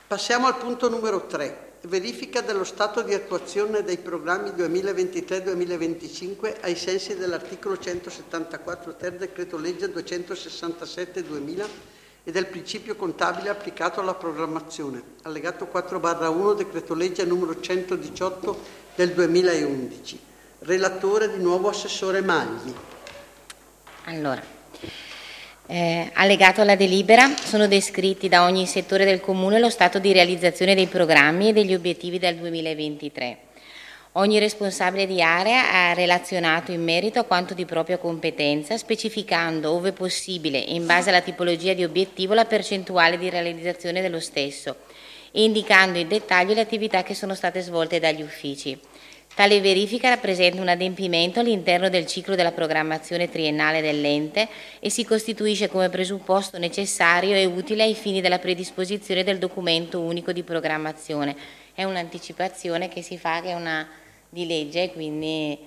Passiamo al punto numero 3. Verifica dello stato di attuazione dei programmi 2023-2025 ai sensi dell'articolo 174 ter decreto legge 267-2000 e del principio contabile applicato alla programmazione. Allegato 4/1 decreto legge numero 118 del 2011. Relatore di nuovo Assessore Magli. Allora, allegato alla delibera sono descritti da ogni settore del Comune lo stato di realizzazione dei programmi e degli obiettivi del 2023. Ogni responsabile di area ha relazionato in merito a quanto di propria competenza, specificando, ove possibile e in base alla tipologia di obiettivo, la percentuale di realizzazione dello stesso e indicando in dettaglio le attività che sono state svolte dagli uffici. Tale verifica rappresenta un adempimento all'interno del ciclo della programmazione triennale dell'ente e si costituisce come presupposto necessario e utile ai fini della predisposizione del documento unico di programmazione. È un'anticipazione che si fa, che è una di legge, quindi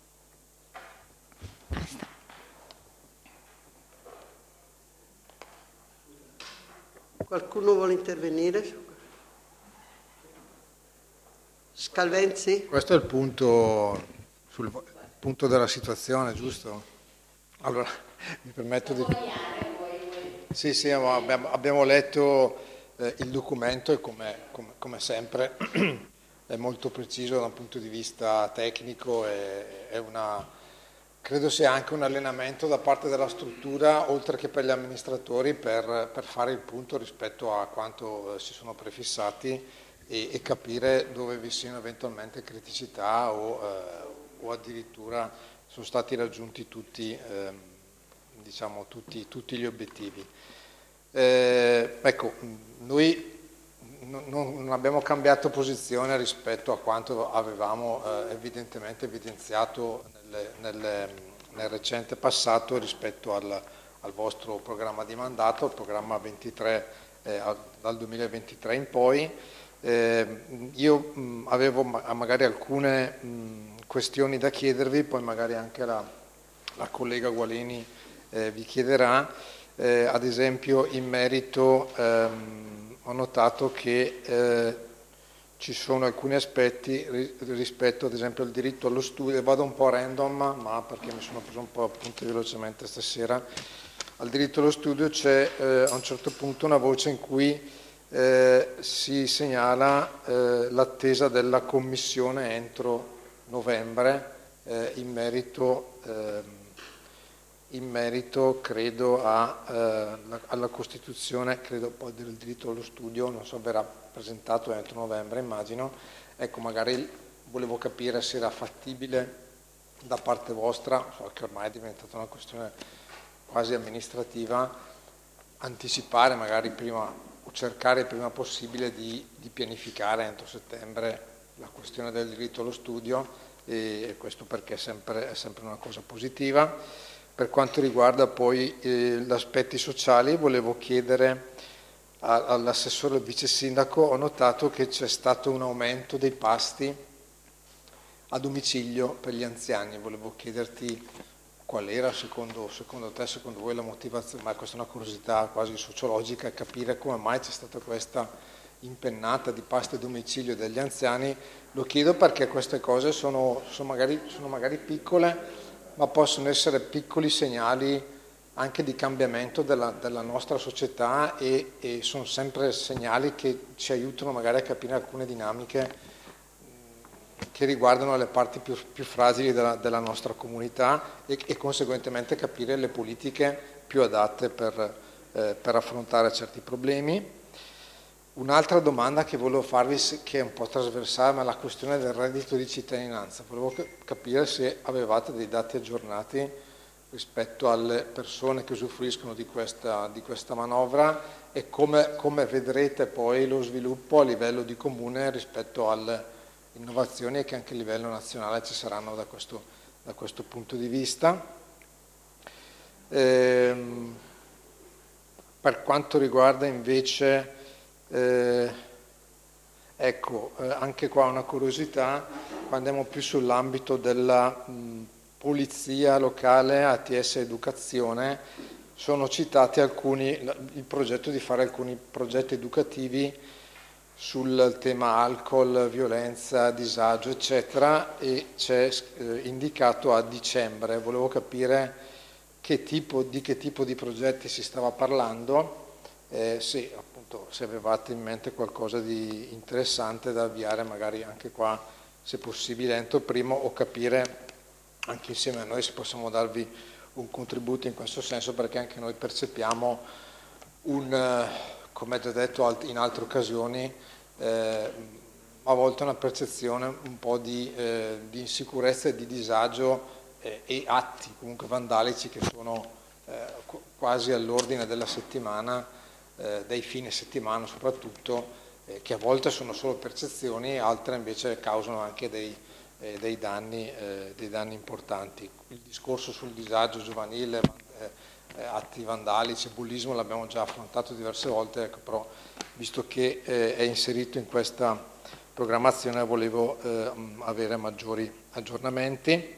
basta. Qualcuno vuole intervenire? Scalvenzi? Questo è il punto, sul punto della situazione, giusto? Allora, mi permetto di... Sì, abbiamo letto il documento e come sempre è molto preciso da un punto di vista tecnico, credo sia anche un allenamento da parte della struttura, oltre che per gli amministratori, per fare il punto rispetto a quanto si sono prefissati e capire dove vi siano eventualmente criticità o addirittura sono stati raggiunti tutti gli obiettivi. Ecco, noi non abbiamo cambiato posizione rispetto a quanto avevamo evidentemente evidenziato nel recente passato rispetto al vostro programma di mandato, il programma 23 dal 2023 in poi. Io avevo magari alcune questioni da chiedervi, poi magari anche la collega Gualini vi chiederà, ad esempio in merito ho notato che ci sono alcuni aspetti rispetto ad esempio al diritto allo studio, vado un po' random ma perché mi sono preso un po' appunti velocemente stasera. Al diritto allo studio c'è a un certo punto una voce in cui si segnala l'attesa della commissione entro novembre in merito credo alla costituzione, credo poi del diritto allo studio, non so, verrà presentato entro novembre immagino. Ecco, magari volevo capire se era fattibile da parte vostra, so che ormai è diventata una questione quasi amministrativa, anticipare magari prima o cercare il prima possibile di pianificare entro settembre la questione del diritto allo studio, e questo perché è sempre una cosa positiva. Per quanto riguarda poi gli aspetti sociali, volevo chiedere all'assessore e al vice sindaco, ho notato che c'è stato un aumento dei pasti a domicilio per gli anziani, volevo chiederti qual era secondo te, secondo voi la motivazione, ma questa è una curiosità quasi sociologica, capire come mai c'è stata questa impennata di pasti a domicilio degli anziani. Lo chiedo perché queste cose sono magari piccole, ma possono essere piccoli segnali anche di cambiamento della nostra società e sono sempre segnali che ci aiutano magari a capire alcune dinamiche che riguardano le parti più fragili della nostra comunità e conseguentemente capire le politiche più adatte per affrontare certi problemi. Un'altra domanda che volevo farvi, che è un po' trasversale, ma la questione del reddito di cittadinanza. Volevo capire se avevate dei dati aggiornati rispetto alle persone che usufruiscono di questa manovra e come vedrete poi lo sviluppo a livello di comune rispetto alle innovazioni che anche a livello nazionale ci saranno da questo punto di vista. Per quanto riguarda invece anche qua una curiosità, quando andiamo più sull'ambito della polizia locale, ATS Educazione, sono citati il progetto di fare alcuni progetti educativi sul tema alcol, violenza, disagio, eccetera, e c'è indicato a dicembre. Volevo capire di che tipo di progetti si stava parlando, se appunto se avevate in mente qualcosa di interessante da avviare magari anche qua, se possibile entro primo, o capire anche insieme a noi se possiamo darvi un contributo in questo senso, perché anche noi percepiamo come già detto in altre occasioni, a volte una percezione un po' di insicurezza e di disagio e atti comunque vandalici che sono quasi all'ordine della settimana, dei fine settimana soprattutto, che a volte sono solo percezioni, altre invece causano anche dei danni importanti. Il discorso sul disagio giovanile, atti vandalici, bullismo l'abbiamo già affrontato diverse volte, ecco, però visto che è inserito in questa programmazione volevo avere maggiori aggiornamenti.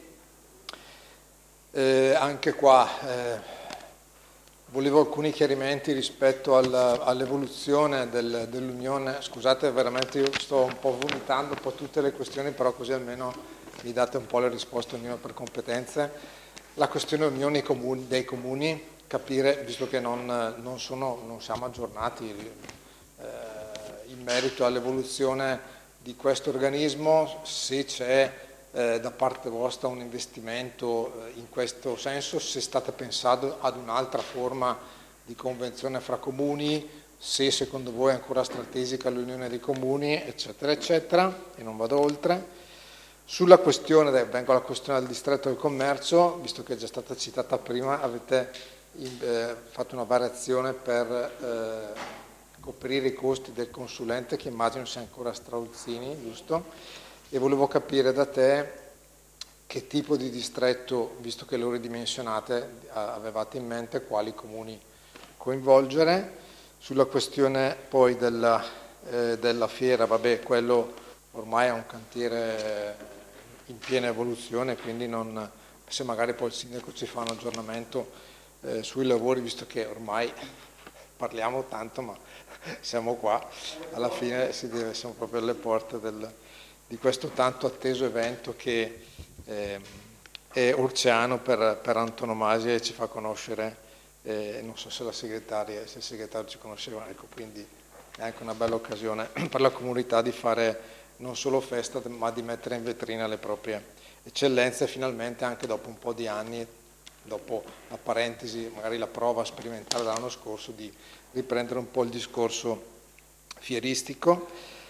Anche qua volevo alcuni chiarimenti rispetto all'evoluzione dell'Unione. Scusate, veramente io sto un po' vomitando un po' tutte le questioni, però così almeno mi date un po' le risposte ognuno per competenze. La questione unione dei comuni, capire, visto che non siamo aggiornati in merito all'evoluzione di questo organismo, se c'è da parte vostra un investimento in questo senso, se state pensando ad un'altra forma di convenzione fra comuni, se secondo voi è ancora strategica l'unione dei comuni, eccetera, eccetera, e non vado oltre. Sulla questione, vengo alla questione del distretto del commercio, visto che è già stata citata prima, avete fatto una variazione per coprire i costi del consulente, che immagino sia ancora Strauzzini, giusto? E volevo capire da te che tipo di distretto, visto che lo ridimensionate, avevate in mente, quali comuni coinvolgere. Sulla questione poi della fiera, vabbè, quello ormai è un cantiere in piena evoluzione, quindi se magari poi il sindaco ci fa un aggiornamento sui lavori, visto che ormai parliamo tanto, ma siamo qua, alla fine siamo proprio alle porte di questo tanto atteso evento che è Orceano per antonomasia e ci fa conoscere, non so se se il segretario ci conosceva, ecco, quindi è anche una bella occasione per la comunità di fare non solo festa, ma di mettere in vetrina le proprie eccellenze, e finalmente anche dopo un po' di anni, dopo la parentesi, magari la prova sperimentale dell'anno scorso, di riprendere un po' il discorso fieristico.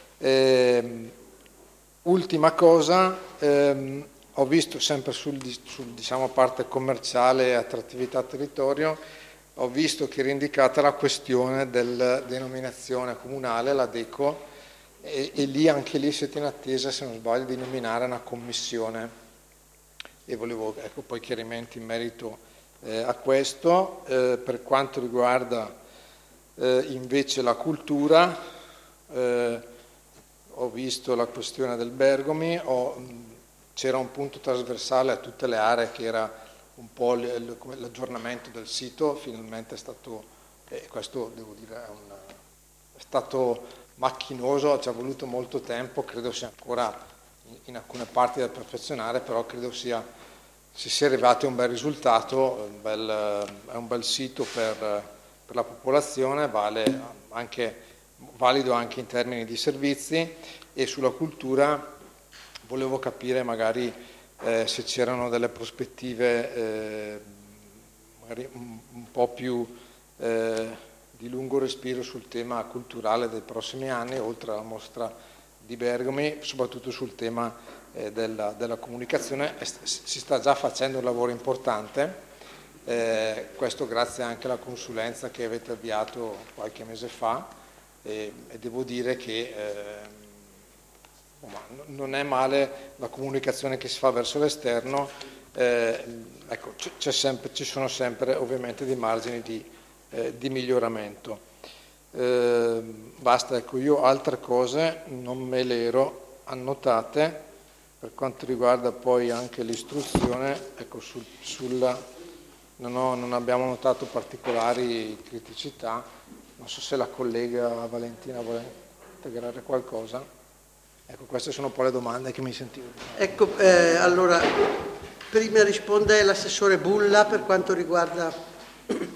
Ultima cosa, ho visto sempre sul diciamo, parte commerciale e attrattività territorio, ho visto che era indicata la questione della denominazione comunale, la DECO, e lì anche lì siete in attesa, se non sbaglio, di nominare una commissione, e volevo poi chiarimenti in merito a questo. Per quanto riguarda invece la cultura, ho visto la questione del Bergomi, c'era un punto trasversale a tutte le aree che era un po' l'aggiornamento del sito, finalmente è stato, questo devo dire è stato macchinoso, ci ha voluto molto tempo, credo sia ancora in alcune parti da perfezionare, però credo si sia arrivati a un bel risultato, è un bel sito per la popolazione, valido anche in termini di servizi. E sulla cultura volevo capire magari se c'erano delle prospettive magari un po' più di lungo respiro sul tema culturale dei prossimi anni, oltre alla mostra di Bergomi, soprattutto sul tema della comunicazione. Si sta già facendo un lavoro importante, questo grazie anche alla consulenza che avete avviato qualche mese fa, e devo dire che non è male la comunicazione che si fa verso l'esterno, ecco, ci sono sempre ovviamente dei margini di miglioramento. Basta, ecco, io altre cose non me le ero annotate. Per quanto riguarda poi anche l'istruzione, ecco, non abbiamo notato particolari criticità. Non so se la collega Valentina vuole integrare qualcosa? Ecco, queste sono un po' le domande che mi sentivo. Ecco, allora, prima risponde l'assessore Bulla per quanto riguarda il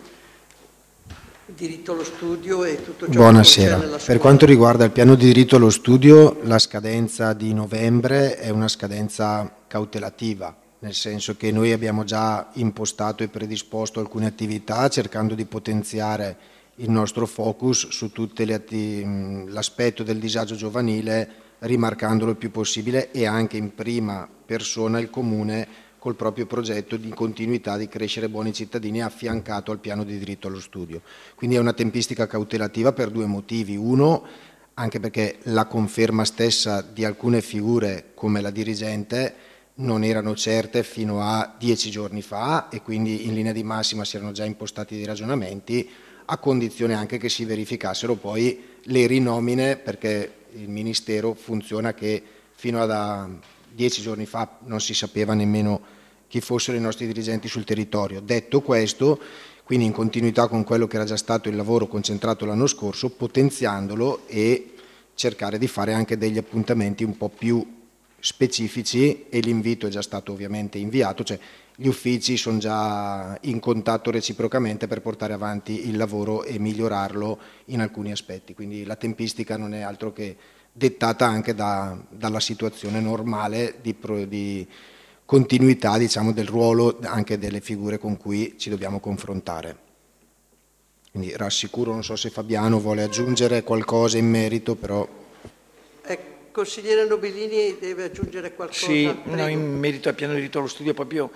diritto allo studio e tutto ciò che Buonasera. concerne la scuola. Per quanto riguarda il piano di diritto allo studio, la scadenza di novembre è una scadenza cautelativa, nel senso che noi abbiamo già impostato e predisposto alcune attività cercando di potenziare il nostro focus su tutte l'aspetto del disagio giovanile, rimarcandolo il più possibile, e anche in prima persona il Comune col proprio progetto di continuità di Crescere Buoni Cittadini affiancato al piano di diritto allo studio. Quindi è una tempistica cautelativa per due motivi. Uno, anche perché la conferma stessa di alcune figure come la dirigente non erano certe fino a 10 giorni fa e quindi in linea di massima si erano già impostati dei ragionamenti, a condizione anche che si verificassero poi le rinomine, perché il Ministero funziona che fino a 10 giorni fa non si sapeva nemmeno chi fossero i nostri dirigenti sul territorio. Detto questo, quindi in continuità con quello che era già stato il lavoro concentrato l'anno scorso, potenziandolo e cercare di fare anche degli appuntamenti un po' più specifici, e l'invito è già stato ovviamente inviato, cioè gli uffici sono già in contatto reciprocamente per portare avanti il lavoro e migliorarlo in alcuni aspetti, quindi la tempistica non è altro che dettata anche dalla situazione normale di continuità, diciamo, del ruolo anche delle figure con cui ci dobbiamo confrontare. Quindi rassicuro, non so se Fabiano vuole aggiungere qualcosa in merito, però... Consigliere Nobilini deve aggiungere qualcosa? Sì, no, in merito al piano di diritto allo studio proprio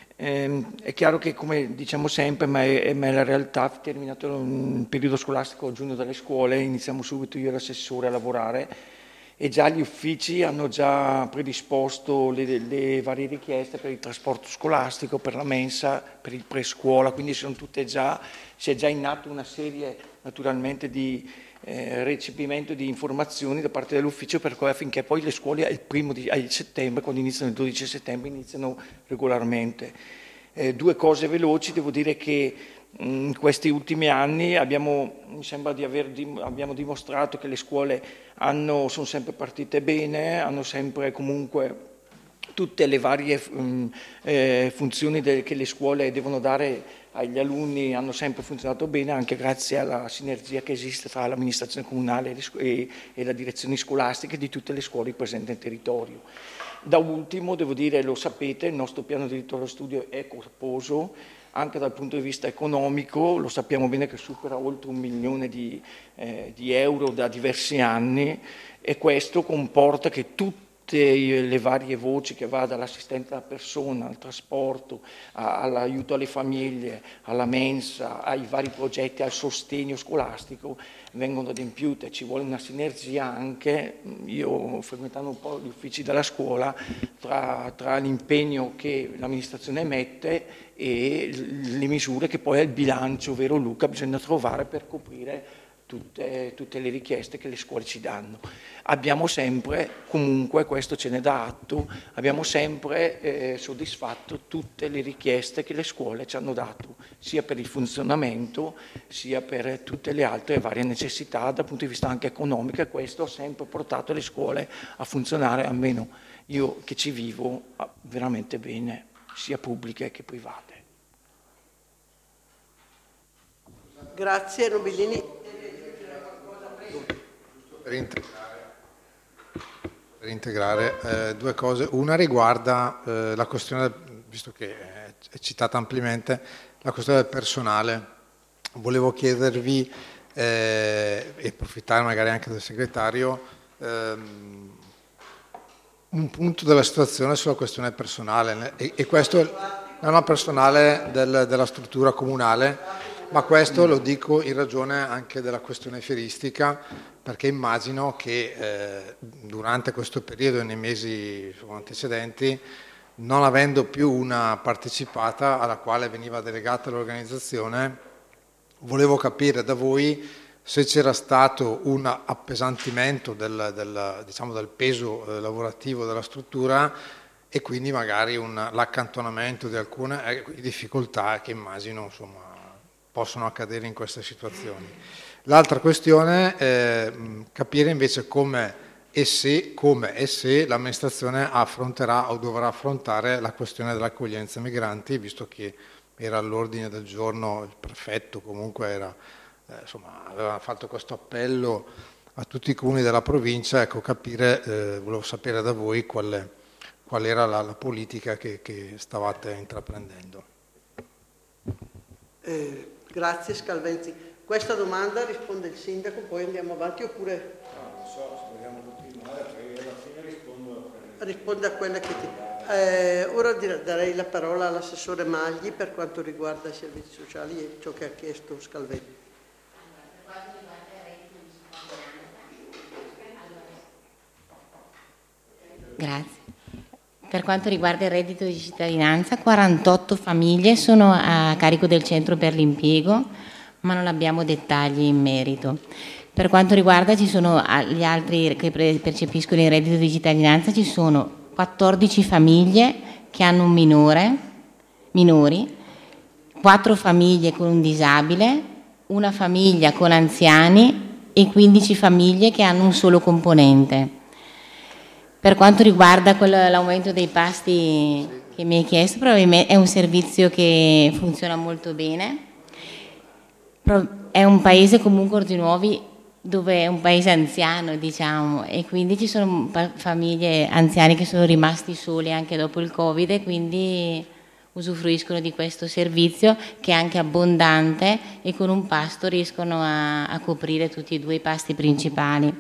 è chiaro che, come diciamo sempre, ma è la realtà, terminato il periodo scolastico a giugno dalle scuole, iniziamo subito io e l'assessore a lavorare e già gli uffici hanno già predisposto le varie richieste per il trasporto scolastico, per la mensa, per il prescuola, quindi si è già in atto una serie naturalmente di recepimento di informazioni da parte dell'ufficio affinché poi le scuole a settembre, quando iniziano il 12 settembre, iniziano regolarmente. Due cose veloci, devo dire che in questi ultimi anni mi sembra abbiamo dimostrato che le scuole sono sempre partite bene, hanno sempre comunque tutte le varie funzioni che le scuole devono dare agli alunni hanno sempre funzionato bene, anche grazie alla sinergia che esiste tra l'amministrazione comunale e le direzioni scolastiche di tutte le scuole presenti nel territorio. Da ultimo, devo dire, lo sapete, il nostro piano di diritto allo studio è corposo, anche dal punto di vista economico, lo sappiamo bene che supera oltre 1 milione di euro da diversi anni, e questo comporta che tutte le varie voci che va dall'assistenza alla persona, al trasporto, all'aiuto alle famiglie, alla mensa, ai vari progetti, al sostegno scolastico vengono adempiute. Ci vuole una sinergia anche, io frequentando un po' gli uffici della scuola, tra l'impegno che l'amministrazione mette e le misure che poi al bilancio, vero Luca, bisogna trovare per coprire tutte le richieste che le scuole ci danno. Abbiamo sempre, comunque questo ce ne dà atto, abbiamo sempre soddisfatto tutte le richieste che le scuole ci hanno dato, sia per il funzionamento, sia per tutte le altre varie necessità dal punto di vista anche economico, e questo ha sempre portato le scuole a funzionare, almeno io che ci vivo, veramente bene, sia pubbliche che private. Grazie, Nobilini. Per integrare due cose. Una riguarda la questione, visto che è citata ampiamente, la questione del personale. Volevo chiedervi e approfittare magari anche del segretario un punto della situazione sulla questione personale, e questo non è personale della struttura comunale, ma questo lo dico in ragione anche della questione fieristica, perché immagino che durante questo periodo e nei mesi antecedenti, non avendo più una partecipata alla quale veniva delegata l'organizzazione, volevo capire da voi se c'era stato un appesantimento del peso lavorativo della struttura, e quindi magari l'accantonamento di alcune difficoltà che immagino, insomma, possono accadere in queste situazioni. L'altra questione è capire invece come e se l'amministrazione affronterà o dovrà affrontare la questione dell'accoglienza migranti, visto che era all'ordine del giorno il prefetto, comunque era, aveva fatto questo appello a tutti i comuni della provincia. Ecco, volevo sapere da voi qual era la politica che stavate intraprendendo. Grazie Scalvenzi. Questa domanda risponde il sindaco, poi andiamo avanti oppure... No, non so, se vogliamo continuare, poi alla fine rispondo... Risponde a quella che ti... ora darei la parola all'assessore Magli per quanto riguarda i servizi sociali e ciò che ha chiesto Scalvenzi. Grazie. Per quanto riguarda il reddito di cittadinanza, 48 famiglie sono a carico del centro per l'impiego, ma non abbiamo dettagli in merito. Per quanto riguarda ci sono gli altri che percepiscono il reddito di cittadinanza, ci sono 14 famiglie che hanno un minori, 4 famiglie con un disabile, una famiglia con anziani e 15 famiglie che hanno un solo componente. Per quanto riguarda l'aumento dei pasti che mi hai chiesto, probabilmente è un servizio che funziona molto bene. È un paese comunque Orzinuovi dove è un paese anziano, diciamo, e quindi ci sono famiglie anziane che sono rimasti soli anche dopo il Covid e quindi usufruiscono di questo servizio che è anche abbondante e con un pasto riescono a coprire tutti e due i pasti principali.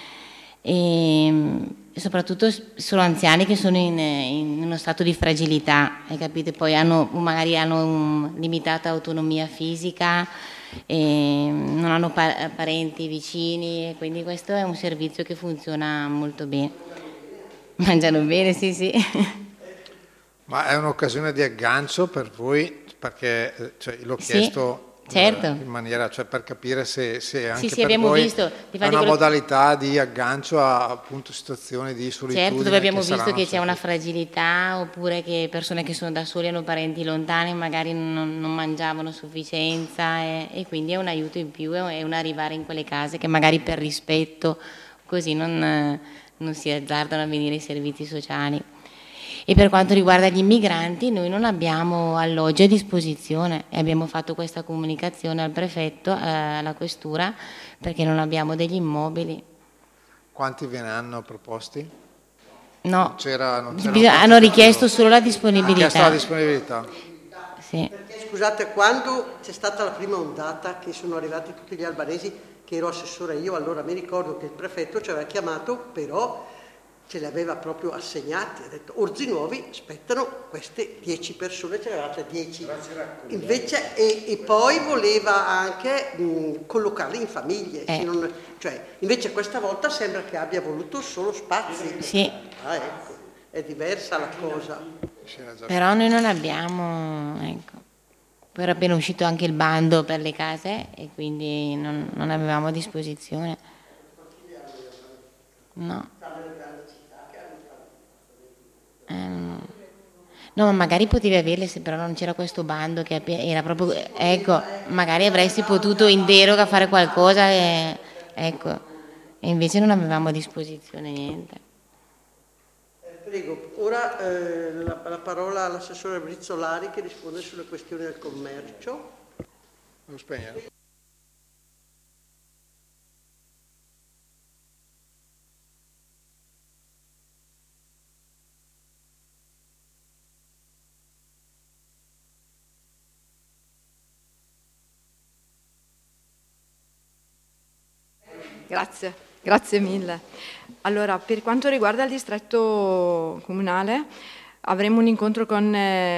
E soprattutto sono anziani che sono in uno stato di fragilità, capite? Poi magari hanno limitata autonomia fisica e non hanno parenti vicini, quindi questo è un servizio che funziona molto bene. Mangiano bene, sì. Ma è un'occasione di aggancio per voi? Perché l'ho chiesto... Certo. In maniera, per capire se anche per abbiamo voi visto, è una modalità di aggancio a appunto situazioni di solitudine. Certo, dove abbiamo visto che c'è una fragilità oppure che persone che sono da soli hanno parenti lontani magari non mangiavano a sufficienza e quindi è un aiuto in più, è un arrivare in quelle case che magari per rispetto così non si azzardano a venire i servizi sociali. E per quanto riguarda gli immigranti, noi non abbiamo alloggi a disposizione e abbiamo fatto questa comunicazione al prefetto, alla questura, perché non abbiamo degli immobili. Quanti ve ne hanno proposti? No, non hanno richiesto solo la disponibilità. Richiesto la disponibilità. Sì. Perché, scusate, quando c'è stata la prima ondata che sono arrivati tutti gli albanesi, che ero assessore io, allora mi ricordo che il prefetto ci aveva chiamato, però... ce le aveva proprio assegnate, ha detto Orzinuovi aspettano queste 10 persone, ce le avevate 10 invece, e poi voleva anche collocarle in famiglie, invece questa volta sembra che abbia voluto solo spazi. Sì. Ecco, è diversa la cosa. Però noi non abbiamo, ecco, poi era appena uscito anche il bando per le case e quindi non avevamo a disposizione. No. No, ma magari potevi averle se però non c'era questo bando che era proprio, ecco, magari avresti potuto in deroga fare qualcosa ecco, e invece non avevamo a disposizione niente. Prego, ora la parola all'assessore Brizzolari che risponde sulle questioni del commercio. Devo spegnere. Grazie mille. Allora, per quanto riguarda il distretto comunale, avremo un incontro con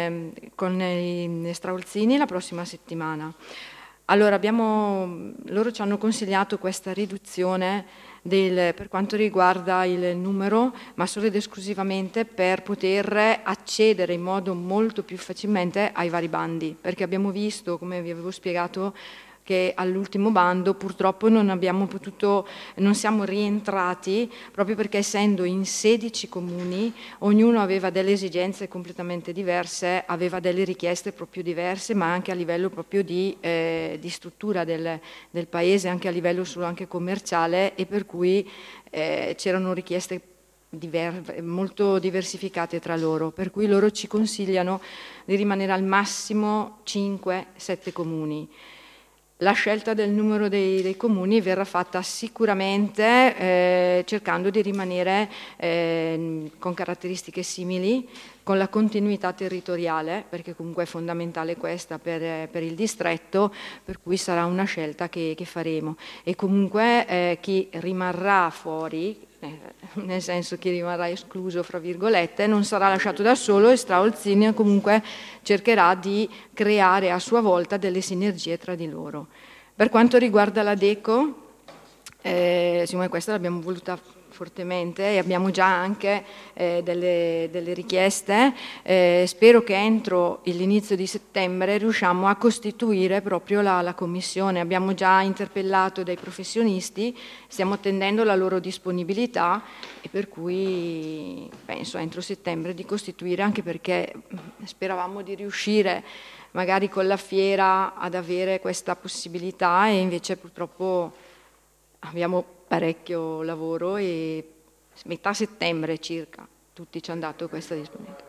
i straulzini la prossima settimana. Allora, loro ci hanno consigliato questa riduzione per quanto riguarda il numero, ma solo ed esclusivamente per poter accedere in modo molto più facilmente ai vari bandi, perché abbiamo visto, come vi avevo spiegato, che all'ultimo bando purtroppo non siamo rientrati, proprio perché essendo in 16 comuni, ognuno aveva delle esigenze completamente diverse, aveva delle richieste proprio diverse, ma anche a livello proprio di struttura del paese, anche a livello solo anche commerciale, e per cui c'erano richieste molto diversificate tra loro, per cui loro ci consigliano di rimanere al massimo 5-7 comuni. La scelta del numero dei comuni verrà fatta sicuramente cercando di rimanere con caratteristiche simili, con la continuità territoriale, perché comunque è fondamentale questa per il distretto, per cui sarà una scelta che faremo. E comunque chi rimarrà fuori, nel senso chi rimarrà escluso fra virgolette, non sarà lasciato da solo, e Straulzini comunque cercherà di creare a sua volta delle sinergie tra di loro. Per quanto riguarda la Deco, siccome questa l'abbiamo voluta fortemente e abbiamo già anche delle richieste, spero che entro l'inizio di settembre riusciamo a costituire proprio la commissione. Abbiamo già interpellato dei professionisti, stiamo attendendo la loro disponibilità, e per cui penso entro settembre di costituire, anche perché speravamo di riuscire magari con la fiera ad avere questa possibilità, e invece purtroppo abbiamo parecchio lavoro, e metà settembre circa tutti ci hanno dato questa disponibilità.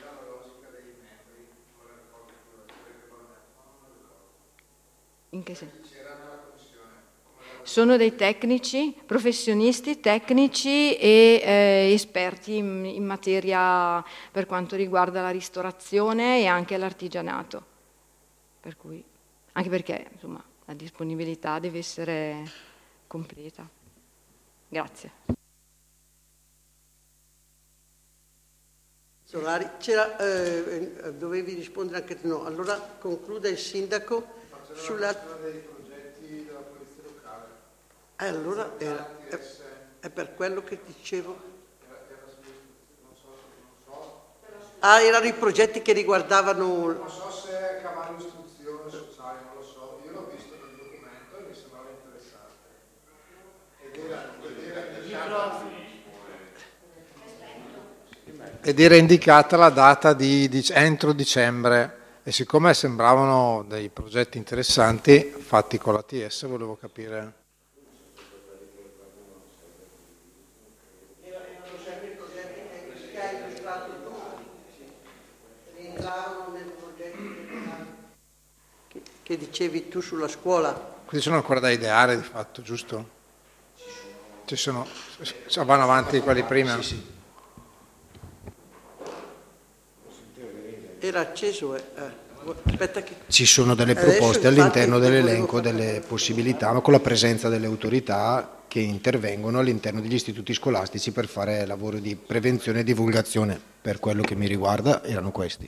In che senso? Sono dei tecnici, professionisti, tecnici e esperti in materia per quanto riguarda la ristorazione e anche l'artigianato. Per cui, anche perché insomma, la disponibilità deve essere completa. Grazie. Solari, dovevi rispondere anche tu, no. Allora concluda il sindaco sulla... dei progetti della polizia locale. Allora è per quello che dicevo. Erano i progetti che riguardavano... Non so se è cavallo istruzione sociale, non lo so. Io l'ho visto nel documento e mi sembrava interessante. Ed era indicata la data di entro dicembre, e siccome sembravano dei progetti interessanti fatti con l'ATS, volevo capire. Erano sempre i progetti che hai illustrato tu, rientravano nel progetto che dicevi tu sulla scuola. Quindi sono ancora da ideare di fatto, giusto? Ci sono, vanno avanti quelli prima? Sì. Era acceso, aspetta che... Ci sono delle proposte all'interno dell'elenco delle possibilità, ma con la presenza delle autorità che intervengono all'interno degli istituti scolastici per fare lavoro di prevenzione e divulgazione. Per quello che mi riguarda erano questi.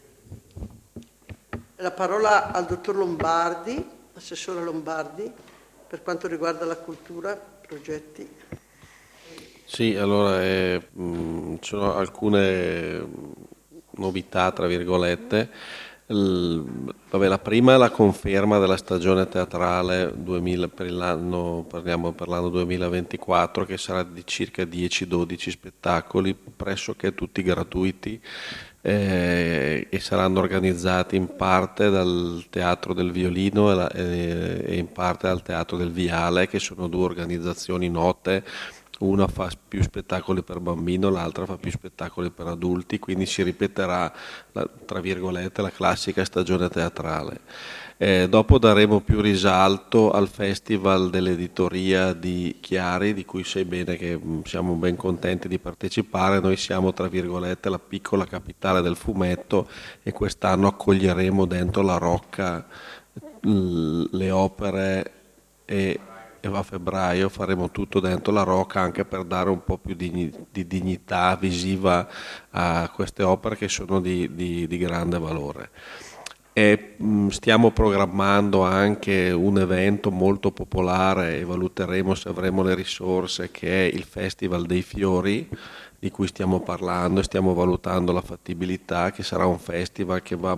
La parola al dottor Lombardi, assessore Lombardi, per quanto riguarda la cultura, progetti. Sì, allora ci sono alcune novità, tra virgolette. La prima è la conferma della stagione teatrale 2000 per l'anno 2024, che sarà di circa 10-12 spettacoli, pressoché tutti gratuiti, e saranno organizzati in parte dal Teatro del Violino e in parte dal Teatro del Viale, che sono due organizzazioni note. Una fa più spettacoli per bambino, l'altra fa più spettacoli per adulti, quindi si ripeterà, tra virgolette, la classica stagione teatrale. Dopo daremo più risalto al Festival dell'editoria di Chiari, di cui sai bene che siamo ben contenti di partecipare. Noi siamo, tra virgolette, la piccola capitale del fumetto, e quest'anno accoglieremo dentro la Rocca le opere, e a febbraio faremo tutto dentro la Rocca, anche per dare un po' più di dignità visiva a queste opere che sono di grande valore. E stiamo programmando anche un evento molto popolare, e valuteremo se avremo le risorse, che è il Festival dei Fiori, di cui stiamo parlando e stiamo valutando la fattibilità, che sarà un festival che va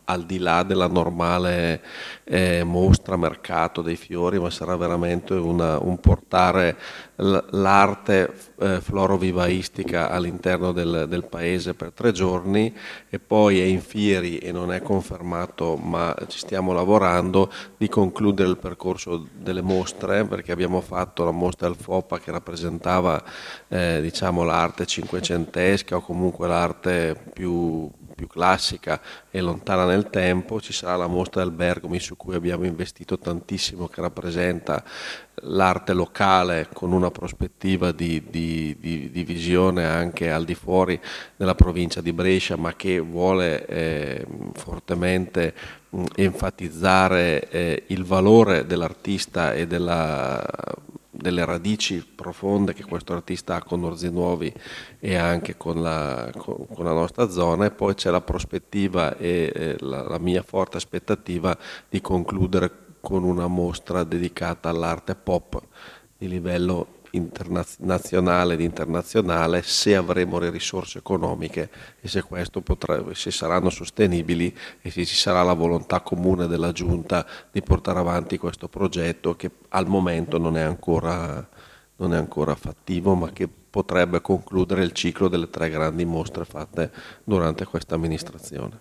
al di là della normale mostra mercato dei fiori, ma sarà veramente un portare l'arte florovivaistica all'interno del paese per 3 giorni, e poi è in fieri, e non è confermato ma ci stiamo lavorando, di concludere il percorso delle mostre, perché abbiamo fatto la mostra al FOPA che rappresentava diciamo l'arte cinquecentesca o comunque l'arte più classica e lontana nel tempo. Ci sarà la mostra del Bergomi, su cui abbiamo investito tantissimo, che rappresenta l'arte locale con una prospettiva di visione anche al di fuori della provincia di Brescia, ma che vuole fortemente enfatizzare il valore dell'artista e delle radici profonde che questo artista ha con Orzi Nuovi e anche con la nostra zona. E poi c'è la prospettiva e la mia forte aspettativa di concludere con una mostra dedicata all'arte pop di livello nazionale ed internazionale, se avremo le risorse economiche e se se saranno sostenibili, e se ci sarà la volontà comune della Giunta di portare avanti questo progetto, che al momento non è ancora fattivo, ma che potrebbe concludere il ciclo delle 3 grandi mostre fatte durante questa amministrazione.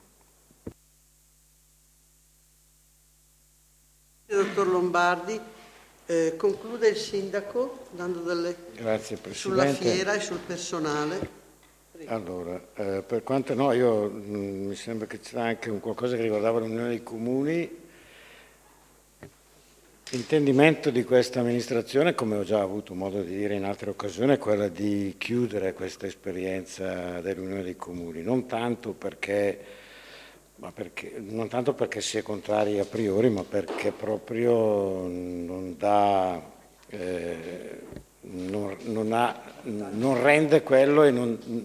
Dottor Lombardi, conclude il sindaco dando delle sulla fiera e sul personale. Allora, per quanto mi sembra che c'era anche qualcosa che riguardava l'Unione dei Comuni. L'intendimento di questa amministrazione, come ho già avuto modo di dire in altre occasioni, è quella di chiudere questa esperienza dell'Unione dei Comuni, non tanto perché si è contrari a priori, ma perché proprio non rende quello e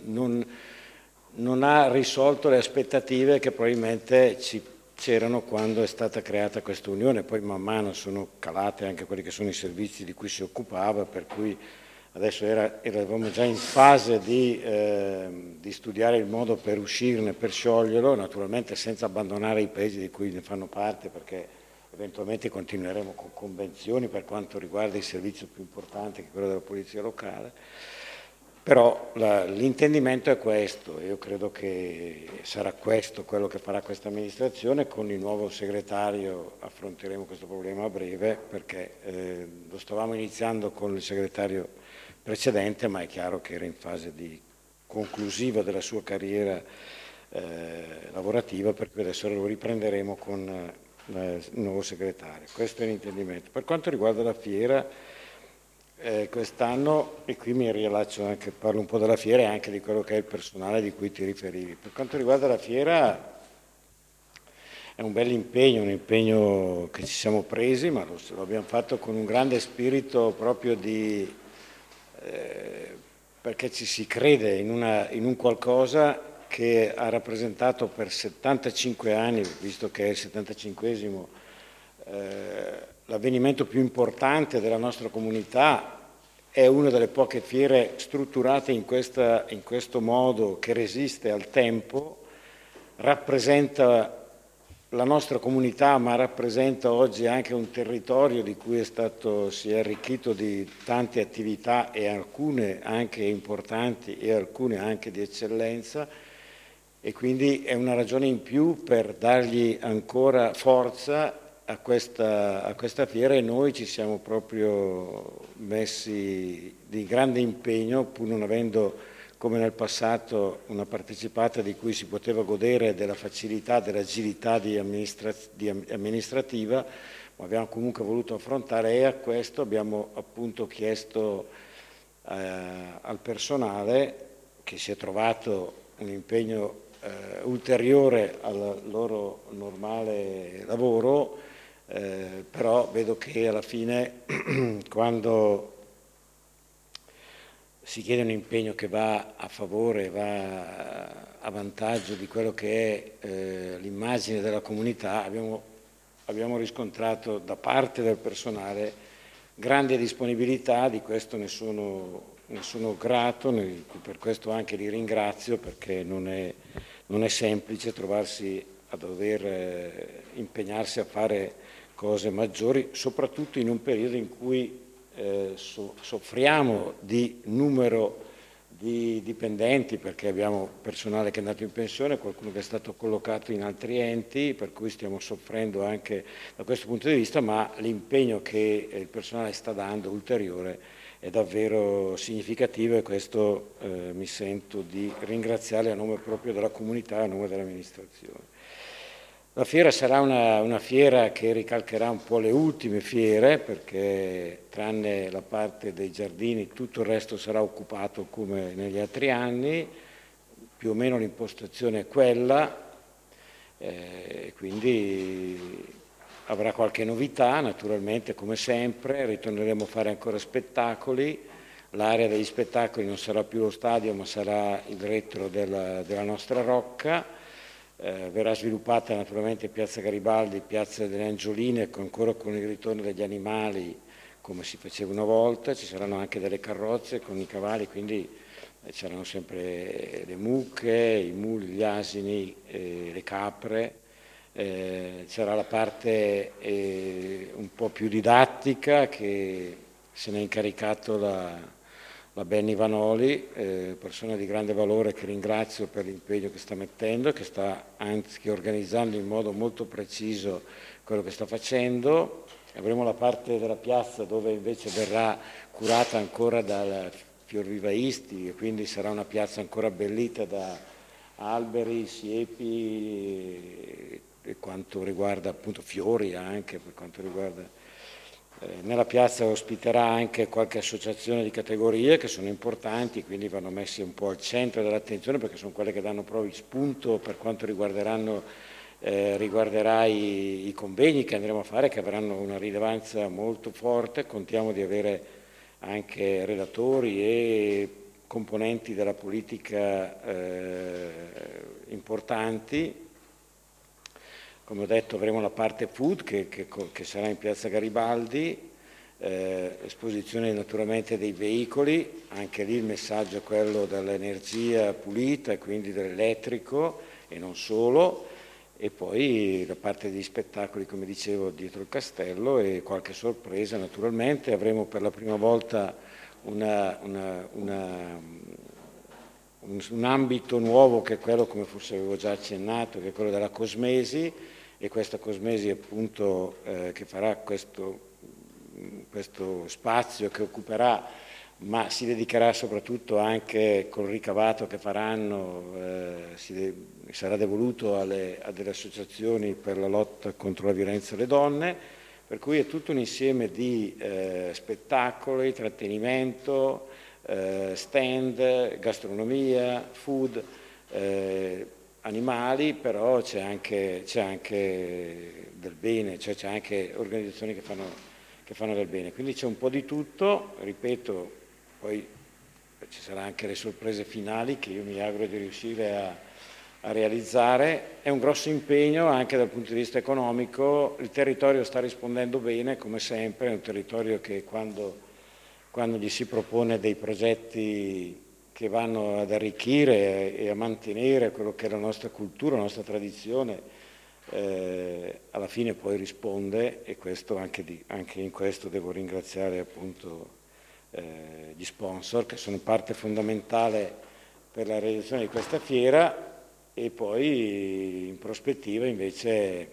non ha risolto le aspettative che probabilmente c'erano quando è stata creata questa unione. Poi man mano sono calate anche quelli che sono i servizi di cui si occupava, per cui adesso eravamo già in fase di studiare il modo per uscirne, per scioglierlo, naturalmente senza abbandonare i paesi di cui ne fanno parte, perché eventualmente continueremo con convenzioni per quanto riguarda i servizi più importanti, che è quello della polizia locale. Però l'intendimento è questo, io credo che sarà questo quello che farà questa amministrazione. Con il nuovo segretario affronteremo questo problema a breve, perché lo stavamo iniziando con il segretario precedente, ma è chiaro che era in fase di conclusiva della sua carriera lavorativa, per cui adesso lo riprenderemo con il nuovo segretario. Questo è l'intendimento. Per quanto riguarda la fiera, quest'anno, e qui mi riallaccio anche, parlo un po' della fiera e anche di quello che è il personale di cui ti riferivi. Per quanto riguarda la fiera è un bel impegno, un impegno che ci siamo presi, ma lo abbiamo fatto con un grande spirito proprio perché ci si crede in un qualcosa che ha rappresentato per 75 anni, visto che è il 75esimo, l'avvenimento più importante della nostra comunità. È una delle poche fiere strutturate in questo modo, che resiste al tempo, rappresenta la nostra comunità, ma rappresenta oggi anche un territorio di cui si è arricchito di tante attività, e alcune anche importanti e alcune anche di eccellenza, e quindi è una ragione in più per dargli ancora forza a questa fiera, e noi ci siamo proprio messi di grande impegno, pur non avendo come nel passato una partecipata di cui si poteva godere della facilità, dell'agilità amministrativa, ma abbiamo comunque voluto affrontare, e a questo abbiamo appunto chiesto al personale, che si è trovato un impegno ulteriore al loro normale lavoro, però vedo che alla fine quando si chiede un impegno che va a favore, va a vantaggio di quello che è l'immagine della comunità, abbiamo riscontrato da parte del personale grande disponibilità. Di questo ne sono grato, per questo anche li ringrazio, perché non è semplice trovarsi a dover impegnarsi a fare cose maggiori, soprattutto in un periodo in cui soffriamo di numero di dipendenti, perché abbiamo personale che è andato in pensione, qualcuno che è stato collocato in altri enti, per cui stiamo soffrendo anche da questo punto di vista, ma l'impegno che il personale sta dando ulteriore è davvero significativo, e questo mi sento di ringraziare a nome proprio della comunità e a nome dell'amministrazione. La fiera sarà una fiera che ricalcherà un po' le ultime fiere, perché tranne la parte dei giardini tutto il resto sarà occupato come negli altri anni, più o meno l'impostazione è quella, quindi avrà qualche novità, naturalmente come sempre, ritorneremo a fare ancora spettacoli, l'area degli spettacoli non sarà più lo stadio ma sarà il retro della nostra rocca. Verrà sviluppata naturalmente Piazza Garibaldi, Piazza delle Angioline, ancora con il ritorno degli animali come si faceva una volta, ci saranno anche delle carrozze con i cavalli, quindi ci saranno sempre le mucche, i muli, gli asini, le capre, c'era la parte un po' più didattica che se ne è incaricato la Benny Vanoli, persona di grande valore che ringrazio per l'impegno che sta mettendo, che sta anzi organizzando in modo molto preciso quello che sta facendo. Avremo la parte della piazza dove invece verrà curata ancora da fiorvivaisti, e quindi sarà una piazza ancora abbellita da alberi, siepi e quanto riguarda appunto fiori anche per quanto riguarda. Nella piazza ospiterà anche qualche associazione di categorie che sono importanti, quindi vanno messi un po' al centro dell'attenzione, perché sono quelle che danno proprio spunto per quanto riguarderà i convegni che andremo a fare, che avranno una rilevanza molto forte. Contiamo di avere anche relatori e componenti della politica importanti. Come ho detto, avremo la parte food che sarà in Piazza Garibaldi, esposizione naturalmente dei veicoli, anche lì il messaggio è quello dell'energia pulita e quindi dell'elettrico e non solo, e poi la parte degli spettacoli, come dicevo, dietro il castello, e qualche sorpresa naturalmente. Avremo per la prima volta un ambito nuovo, che è quello, come forse avevo già accennato, che è quello della cosmesi, e questa cosmesi appunto che farà questo spazio che occuperà, ma si dedicherà soprattutto anche col ricavato che faranno, sarà devoluto a delle associazioni per la lotta contro la violenza alle donne, per cui è tutto un insieme di spettacoli, intrattenimento, stand, gastronomia, food, animali, però c'è anche del bene, cioè c'è anche organizzazioni che fanno del bene, quindi c'è un po' di tutto, ripeto, poi ci saranno anche le sorprese finali che io mi auguro di riuscire a realizzare. È un grosso impegno anche dal punto di vista economico, il territorio sta rispondendo bene come sempre, è un territorio che quando gli si propone dei progetti che vanno ad arricchire e a mantenere quello che è la nostra cultura, la nostra tradizione, alla fine poi risponde, e questo anche in questo devo ringraziare appunto gli sponsor che sono parte fondamentale per la realizzazione di questa fiera, e poi in prospettiva invece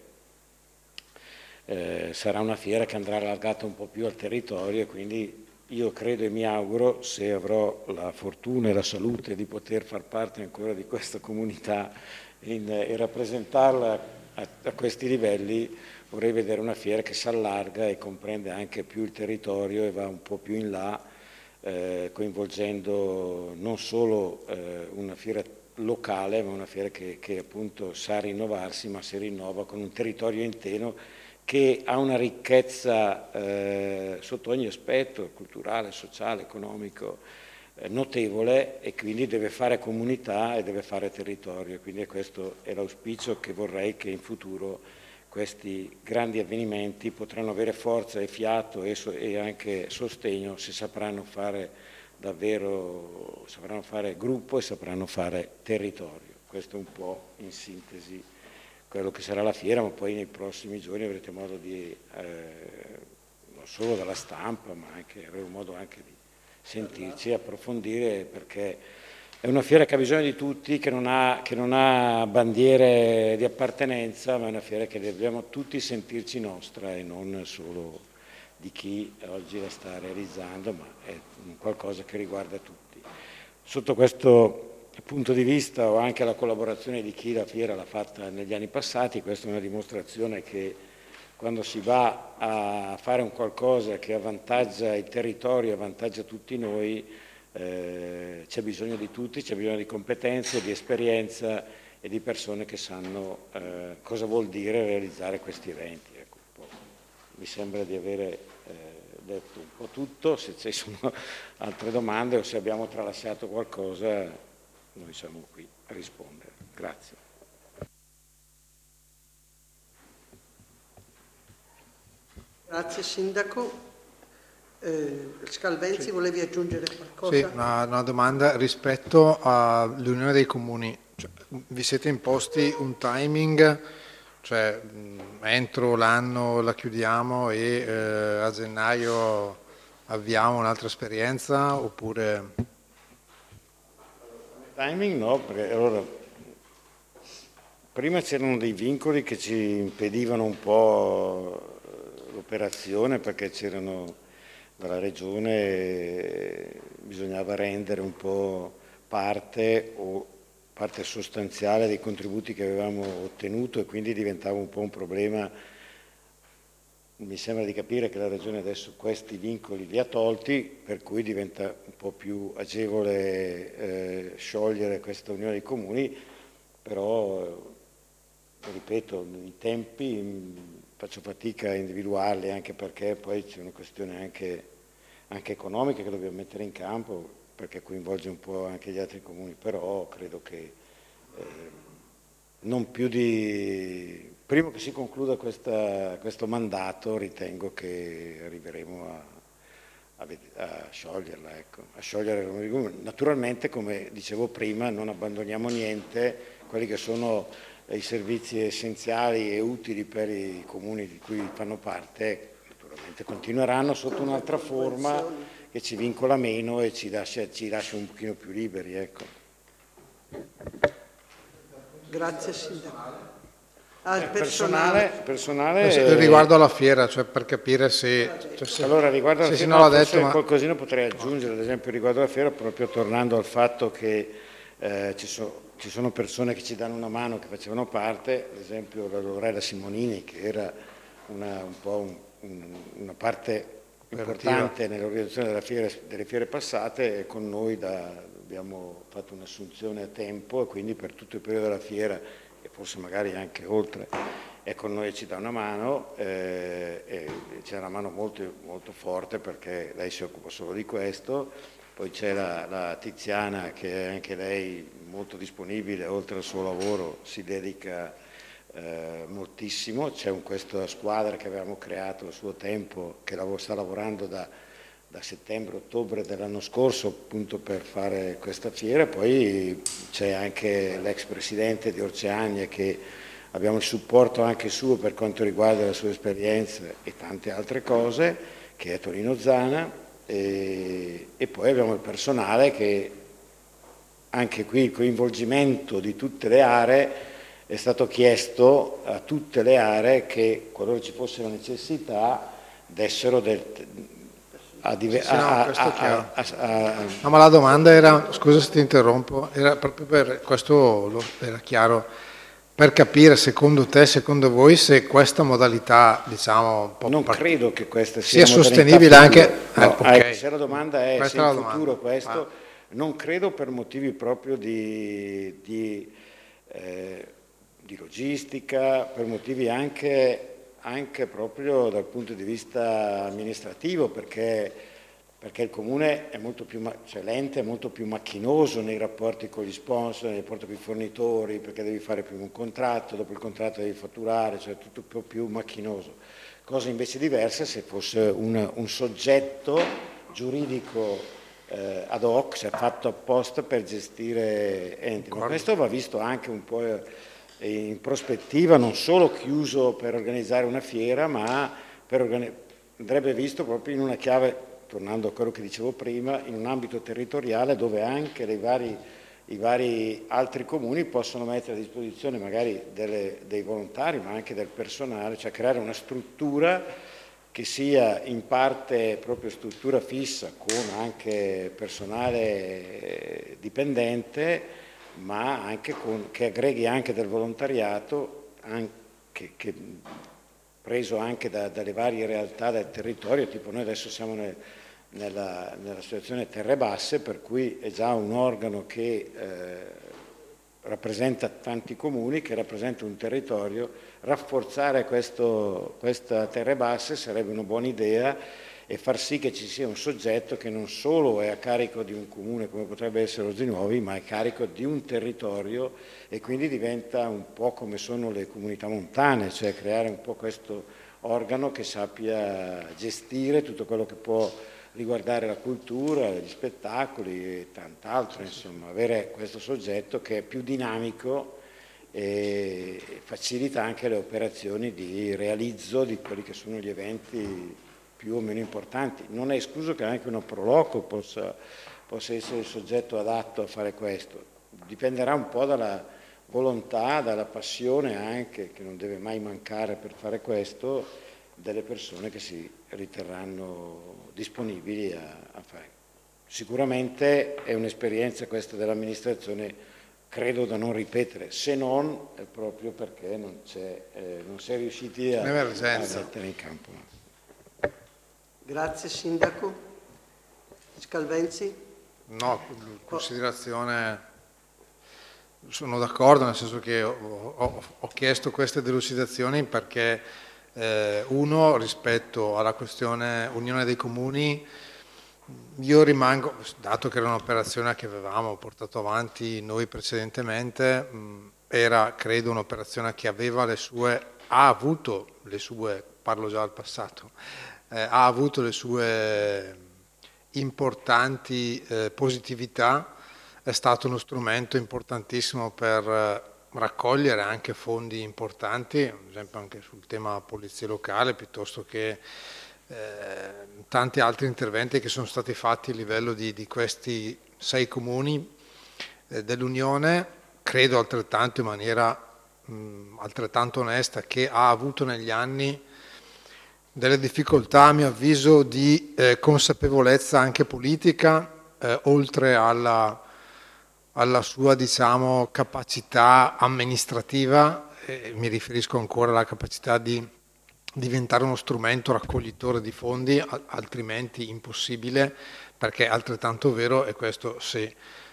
sarà una fiera che andrà allargata un po' più al territorio, e quindi io credo e mi auguro, se avrò la fortuna e la salute di poter far parte ancora di questa comunità e rappresentarla a questi livelli, vorrei vedere una fiera che si allarga e comprende anche più il territorio e va un po' più in là, coinvolgendo non solo una fiera locale, ma una fiera che appunto sa rinnovarsi, ma si rinnova con un territorio intero che ha una ricchezza sotto ogni aspetto, culturale, sociale, economico, notevole, e quindi deve fare comunità e deve fare territorio. Quindi questo è l'auspicio che vorrei, che in futuro questi grandi avvenimenti potranno avere forza e fiato e anche sostegno se sapranno fare davvero, sapranno fare gruppo e sapranno fare territorio. Questo è un po' in sintesi quello che sarà la fiera, ma poi nei prossimi giorni avrete modo di, non solo dalla stampa, ma anche avremo modo anche di sentirci e approfondire, perché è una fiera che ha bisogno di tutti, che non ha bandiere di appartenenza, ma è una fiera che dobbiamo tutti sentirci nostra e non solo di chi oggi la sta realizzando, ma è qualcosa che riguarda tutti. Sotto questo punto di vista ho anche la collaborazione di chi la fiera l'ha fatta negli anni passati. Questa è una dimostrazione che quando si va a fare un qualcosa che avvantaggia il territorio, avvantaggia tutti noi, c'è bisogno di tutti, c'è bisogno di competenze, di esperienza e di persone che sanno cosa vuol dire realizzare questi eventi. Ecco, mi sembra di avere detto un po' tutto. Se ci sono altre domande o se abbiamo tralasciato qualcosa, noi siamo qui a rispondere. Grazie. Grazie Sindaco. Scalvenzi, sì. Volevi aggiungere qualcosa? Sì, una domanda rispetto all'Unione dei Comuni. Cioè, vi siete imposti un timing, cioè entro l'anno la chiudiamo e a gennaio avviamo un'altra esperienza, oppure... Timing no, perché allora prima c'erano dei vincoli che ci impedivano un po' l'operazione, perché c'erano dalla Regione, bisognava rendere un po' parte sostanziale dei contributi che avevamo ottenuto, e quindi diventava un po' un problema. Mi sembra di capire che la Regione adesso questi vincoli li ha tolti, per cui diventa un po' più agevole sciogliere questa unione dei comuni, però ripeto, i tempi faccio fatica a individuarli, anche perché poi c'è una questione anche economica che dobbiamo mettere in campo, perché coinvolge un po' anche gli altri comuni, però credo che non più di... Prima che si concluda questo mandato, ritengo che arriveremo a scioglierla, ecco, a sciogliere l'unione dei comuni. Naturalmente, come dicevo prima, non abbandoniamo niente, quelli che sono i servizi essenziali e utili per i comuni di cui fanno parte, naturalmente continueranno sotto un'altra forma che ci vincola meno e ci lascia un pochino più liberi, ecco. Grazie Sindaco. Personale riguardo alla fiera, cioè per capire se... Allora, riguardo alla fiera, no, detto, ma... qualcosina potrei aggiungere, ad esempio riguardo alla fiera, proprio tornando al fatto che ci sono persone che ci danno una mano, che facevano parte, ad esempio la Lorella Simonini, che era una parte importante nell'organizzazione delle fiere passate, e con noi abbiamo fatto un'assunzione a tempo, e quindi per tutto il periodo della fiera, e forse magari anche oltre, e con noi ci dà una mano, e c'è una mano molto, molto forte, perché lei si occupa solo di questo. Poi c'è la Tiziana, che è anche lei molto disponibile, oltre al suo lavoro si dedica moltissimo. C'è questa squadra che avevamo creato a suo tempo, che sta lavorando da settembre-ottobre dell'anno scorso appunto per fare questa fiera. Poi c'è anche l'ex presidente di Orceania, che abbiamo il supporto anche suo per quanto riguarda la sua esperienza e tante altre cose, che è Torino Zana. E poi abbiamo il personale, che anche qui il coinvolgimento di tutte le aree è stato chiesto a tutte le aree, che qualora ci fosse la necessità dessero No, ma la domanda era, scusa se ti interrompo, era proprio per questo, era chiaro, per capire secondo te, secondo voi, se questa modalità, diciamo, un po' non credo che questa sia sostenibile anche... No, okay. Se la domanda è questa se in futuro questo, non credo, per motivi proprio di logistica, per motivi anche proprio dal punto di vista amministrativo, perché il comune è molto più, cioè l'ente è molto più macchinoso nei rapporti con gli sponsor, nei rapporti con i fornitori, perché devi fare prima un contratto, dopo il contratto devi fatturare, cioè tutto un po' più macchinoso. Cosa invece diversa se fosse un soggetto giuridico ad hoc, cioè fatto apposta per gestire enti. Ma questo va visto anche un po' in prospettiva non solo chiuso per organizzare una fiera, ma andrebbe visto proprio in una chiave, tornando a quello che dicevo prima, in un ambito territoriale dove anche i vari altri comuni possono mettere a disposizione magari dei volontari, ma anche del personale, cioè creare una struttura che sia in parte proprio struttura fissa con anche personale dipendente, ma anche che aggreghi anche del volontariato, che preso anche dalle varie realtà del territorio, tipo noi adesso siamo nella situazione Terre Basse, per cui è già un organo che rappresenta tanti comuni, che rappresenta un territorio. Rafforzare questa Terre Basse sarebbe una buona idea, e far sì che ci sia un soggetto che non solo è a carico di un comune come potrebbe essere Orzinuovi, ma è a carico di un territorio, e quindi diventa un po' come sono le comunità montane, cioè creare un po' questo organo che sappia gestire tutto quello che può riguardare la cultura, gli spettacoli e tant'altro, insomma, avere questo soggetto che è più dinamico e facilita anche le operazioni di realizzo di quelli che sono gli eventi più o meno importanti. Non è escluso che anche uno Proloco possa essere il soggetto adatto a fare questo. Dipenderà un po' dalla volontà, dalla passione anche, che non deve mai mancare per fare questo, delle persone che si riterranno disponibili a fare. Sicuramente è un'esperienza questa dell'amministrazione, credo da non ripetere, se non è proprio perché non si è riusciti a mettere in campo. Grazie Sindaco. Scalvenzi? No, considerazione, sono d'accordo, nel senso che ho chiesto queste delucidazioni perché uno, rispetto alla questione Unione dei Comuni, io rimango, dato che era un'operazione che avevamo portato avanti noi precedentemente, era credo un'operazione che ha avuto le sue, parlo già al passato, ha avuto le sue importanti positività, è stato uno strumento importantissimo per raccogliere anche fondi importanti, ad esempio anche sul tema polizia locale, piuttosto che tanti altri interventi che sono stati fatti a livello di questi 6 comuni dell'Unione, credo altrettanto in maniera altrettanto onesta, che ha avuto negli anni delle difficoltà, a mio avviso, di consapevolezza anche politica, oltre alla sua, diciamo, capacità amministrativa, mi riferisco ancora alla capacità di diventare uno strumento raccoglitore di fondi, altrimenti impossibile, perché è altrettanto vero, e questo se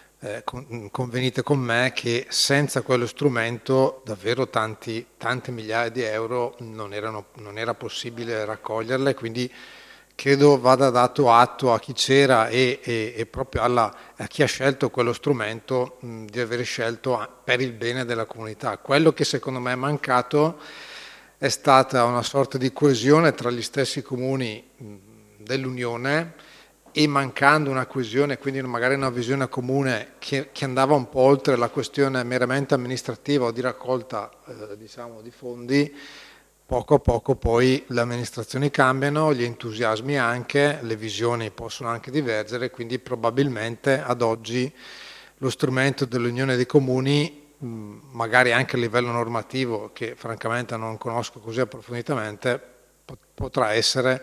convenite con me, che senza quello strumento davvero tante migliaia di euro non era possibile raccoglierle, quindi credo vada dato atto a chi c'era e proprio a chi ha scelto quello strumento di aver scelto per il bene della comunità. Quello che secondo me è mancato è stata una sorta di coesione tra gli stessi comuni dell'Unione, e mancando una coesione, quindi magari una visione comune che andava un po' oltre la questione meramente amministrativa o di raccolta diciamo di fondi, poco a poco poi le amministrazioni cambiano, gli entusiasmi anche, le visioni possono anche divergere, quindi probabilmente ad oggi lo strumento dell'Unione dei Comuni, magari anche a livello normativo, che francamente non conosco così approfonditamente, potrà essere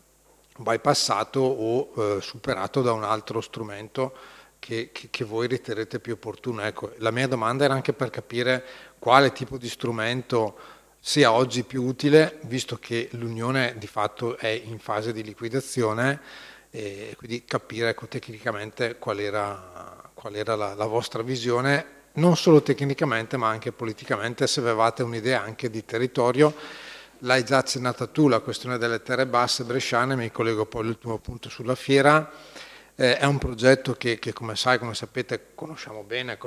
bypassato o superato da un altro strumento che voi riterrete più opportuno. Ecco, la mia domanda era anche per capire quale tipo di strumento sia oggi più utile, visto che l'Unione di fatto è in fase di liquidazione, e quindi capire, ecco, tecnicamente qual era la vostra visione, non solo tecnicamente ma anche politicamente, se avevate un'idea anche di territorio. L'hai già accennata tu, la questione delle terre basse bresciane, mi collego poi all'ultimo punto sulla fiera. È un progetto che come sapete conosco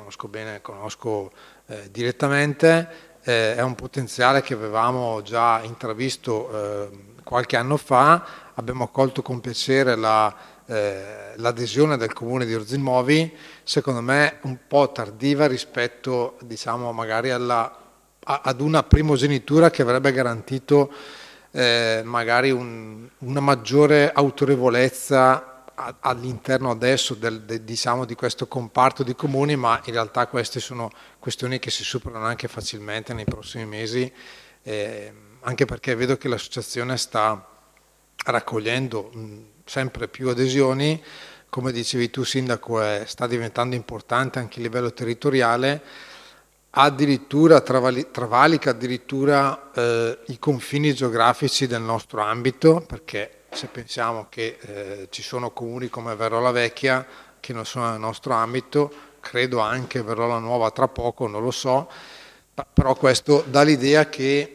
direttamente, è un potenziale che avevamo già intravisto qualche anno fa, abbiamo accolto con piacere l'adesione del comune di Orzinuovi, secondo me un po' tardiva rispetto, diciamo, magari alla ad una primogenitura che avrebbe garantito magari una maggiore autorevolezza all'interno adesso diciamo, di questo comparto di comuni, ma in realtà queste sono questioni che si superano anche facilmente nei prossimi mesi, anche perché vedo che l'associazione sta raccogliendo sempre più adesioni. Come dicevi tu, Sindaco, sta diventando importante anche a livello territoriale, addirittura travalica addirittura i confini geografici del nostro ambito, perché se pensiamo che ci sono comuni come Verrola Vecchia che non sono nel nostro ambito, credo anche Verrola Nuova tra poco, non lo so, però questo dà l'idea che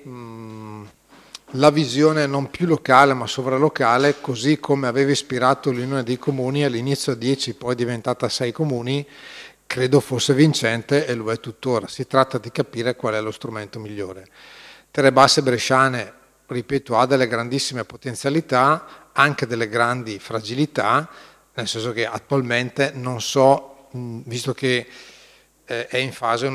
la visione non più locale ma sovralocale, così come aveva ispirato l'Unione dei Comuni all'inizio a 10, poi è diventata 6 comuni, credo fosse vincente e lo è tuttora. Si tratta di capire qual è lo strumento migliore. Terre Basse bresciane, ripeto, ha delle grandissime potenzialità, anche delle grandi fragilità, nel senso che attualmente non so, visto che è in fase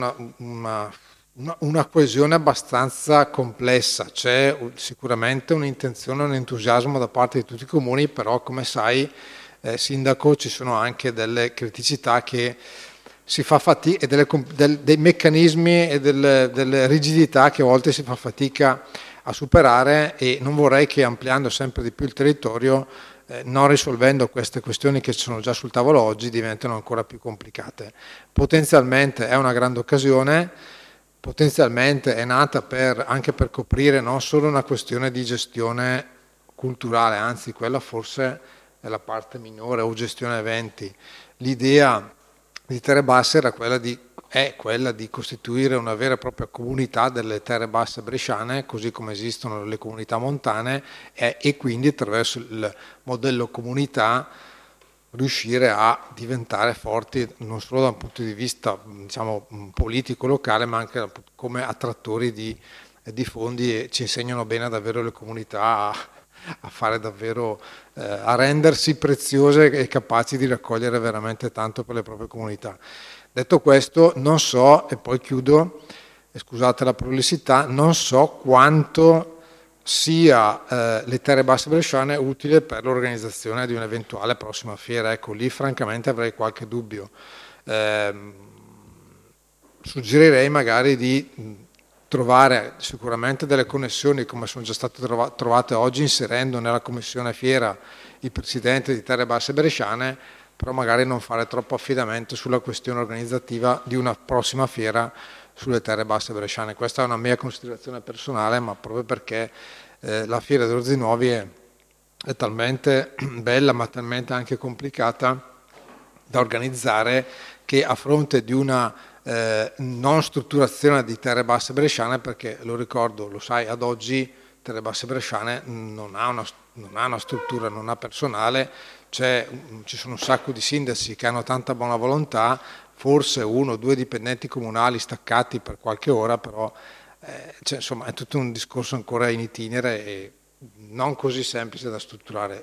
una coesione abbastanza complessa, c'è sicuramente un'intenzione, un entusiasmo da parte di tutti i comuni, però come sai, Sindaco, ci sono anche delle criticità che si fa fatica, e dei meccanismi e delle rigidità che a volte si fa fatica a superare, e non vorrei che ampliando sempre di più il territorio, non risolvendo queste questioni che sono già sul tavolo oggi, diventano ancora più complicate. Potenzialmente è una grande occasione, potenzialmente è nata anche per coprire non solo una questione di gestione culturale, anzi quella forse è la parte minore, o gestione eventi. L'idea di Terre Basse è quella di costituire una vera e propria comunità delle terre basse bresciane, così come esistono le comunità montane, e quindi attraverso il modello comunità riuscire a diventare forti non solo da un punto di vista, diciamo, politico locale, ma anche come attrattori di fondi, e ci insegnano bene davvero le comunità a fare davvero, a rendersi preziose e capaci di raccogliere veramente tanto per le proprie comunità. Detto questo, non so, e poi chiudo, e scusate la prolissità, non so quanto sia le terre basse bresciane utile per l'organizzazione di un'eventuale prossima fiera. Ecco, lì francamente avrei qualche dubbio. Suggerirei magari di trovare sicuramente delle connessioni, come sono già state trovate oggi, inserendo nella commissione fiera il presidente di Terre Basse Bresciane, però magari non fare troppo affidamento sulla questione organizzativa di una prossima fiera sulle Terre Basse Bresciane. Questa è una mia considerazione personale, ma proprio perché la fiera degli Orzi Nuovi è talmente bella, ma talmente anche complicata da organizzare, che a fronte di una non strutturazione di Terre Basse Bresciane, perché lo ricordo, lo sai, ad oggi Terre Basse Bresciane non ha una struttura, non ha personale, ci sono un sacco di sindaci che hanno tanta buona volontà, forse 1 o 2 dipendenti comunali staccati per qualche ora, però insomma è tutto un discorso ancora in itinere e non così semplice da strutturare.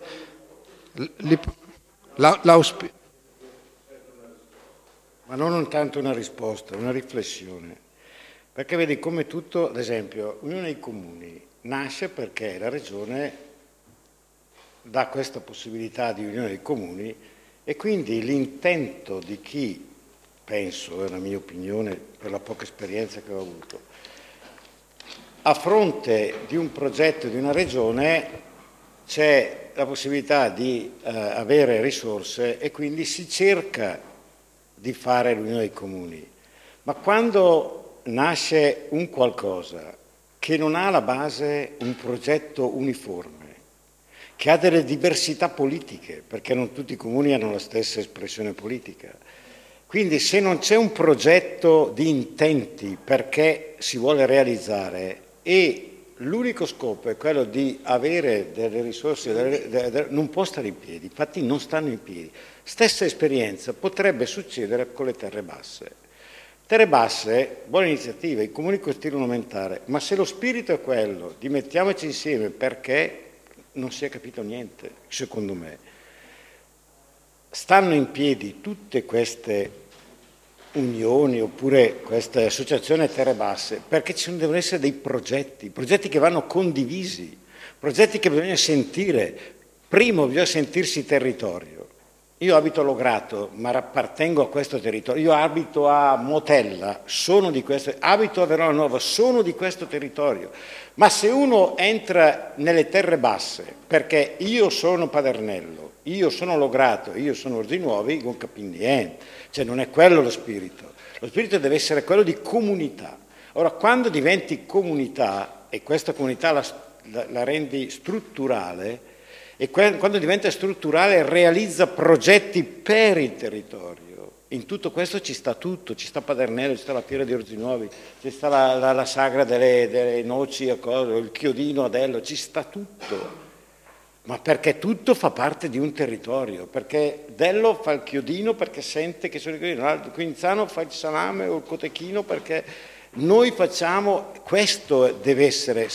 Ma non tanto una risposta, una riflessione. Perché vedi, come tutto, ad esempio, l'Unione dei Comuni nasce perché la Regione dà questa possibilità di Unione dei Comuni, e quindi l'intento di chi, penso, è la mia opinione per la poca esperienza che ho avuto, a fronte di un progetto di una Regione c'è la possibilità di avere risorse, e quindi si cerca di fare l'Unione dei Comuni. Ma quando nasce un qualcosa che non ha alla base un progetto uniforme, che ha delle diversità politiche, perché non tutti i comuni hanno la stessa espressione politica, quindi se non c'è un progetto di intenti perché si vuole realizzare e l'unico scopo è quello di avere delle risorse, non può stare in piedi, infatti non stanno in piedi. Stessa esperienza potrebbe succedere con le terre basse. Terre basse, buona iniziativa, i comuni costituiscono un aumentare, ma se lo spirito è quello di mettiamoci insieme, perché non si è capito niente, secondo me. Stanno in piedi tutte queste unioni oppure questa associazione Terre Basse? Perché ci devono essere dei progetti che vanno condivisi, progetti che bisogna sentire. Primo bisogna sentirsi territorio. Io abito a Lograto, ma appartengo a questo territorio. Io abito a Motella, sono di questo, abito a Verona Nuova, sono di questo territorio. Ma se uno entra nelle Terre Basse, perché io sono Padernello, io sono Lograto, io sono Orzinuovi, non capisco niente. Cioè non è quello lo spirito. Lo spirito deve essere quello di comunità. Ora, quando diventi comunità, e questa comunità la rendi strutturale, e quando diventa strutturale realizza progetti per il territorio. In tutto questo ci sta tutto, ci sta Padernello, ci sta la Fiera di Orzinuovi, ci sta la sagra delle noci, il chiodino Adello, ci sta tutto. Ma perché tutto fa parte di un territorio, perché Dello fa il chiodino perché sente che sono i chiodini, il Quinzano fa il salame o il cotechino perché noi facciamo, questo deve essere,